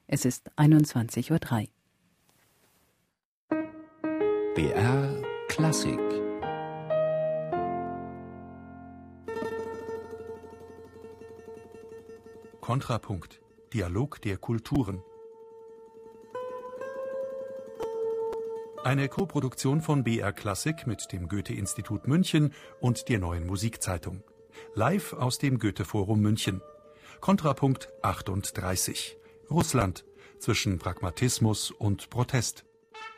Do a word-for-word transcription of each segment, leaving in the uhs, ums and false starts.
Es ist einundzwanzig Uhr drei. B R Klassik. Kontrapunkt. Dialog der Kulturen. Eine Koproduktion von B R Klassik mit dem Goethe-Institut München und der Neuen Musikzeitung. Live aus dem Goethe-Forum München. Kontrapunkt achtunddreißig. Russland. Zwischen Pragmatismus und Protest.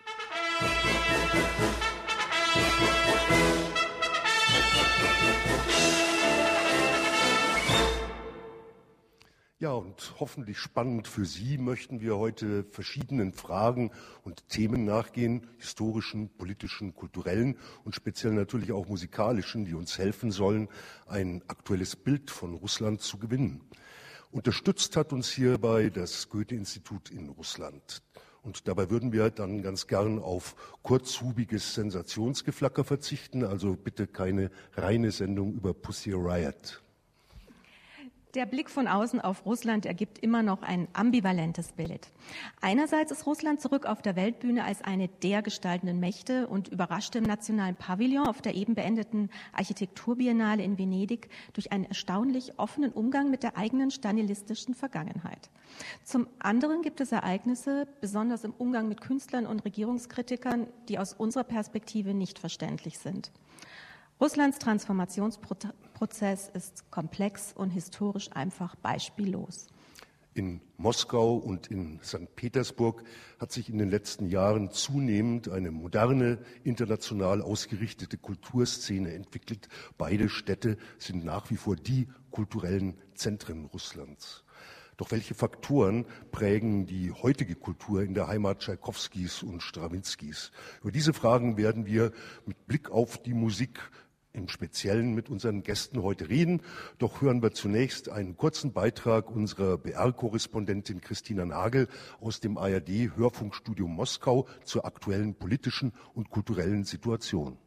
Ja, und hoffentlich spannend für Sie möchten wir heute verschiedenen Fragen und Themen nachgehen, historischen, politischen, kulturellen und speziell natürlich auch musikalischen, die uns helfen sollen, ein aktuelles Bild von Russland zu gewinnen. Unterstützt hat uns hierbei das Goethe-Institut in Russland. Und dabei würden wir dann ganz gern auf kurzhubiges Sensationsgeflacker verzichten, also bitte keine reine Sendung über Pussy Riot. Der Blick von außen auf Russland ergibt immer noch ein ambivalentes Bild. Einerseits ist Russland zurück auf der Weltbühne als eine der gestaltenden Mächte und überraschte im nationalen Pavillon auf der eben beendeten Architekturbiennale in Venedig durch einen erstaunlich offenen Umgang mit der eigenen stalinistischen Vergangenheit. Zum anderen gibt es Ereignisse, besonders im Umgang mit Künstlern und Regierungskritikern, die aus unserer Perspektive nicht verständlich sind. Russlands Transformationsprozess ist komplex und historisch einfach beispiellos. In Moskau und in Sankt Petersburg hat sich in den letzten Jahren zunehmend eine moderne, international ausgerichtete Kulturszene entwickelt. Beide Städte sind nach wie vor die kulturellen Zentren Russlands. Doch welche Faktoren prägen die heutige Kultur in der Heimat Tschaikowskis und Strawinskys? Über diese Fragen werden wir mit Blick auf die Musik im Speziellen mit unseren Gästen heute reden. Doch hören wir zunächst einen kurzen Beitrag unserer B R-Korrespondentin Christina Nagel aus dem A R D-Hörfunkstudio Moskau zur aktuellen politischen und kulturellen Situation.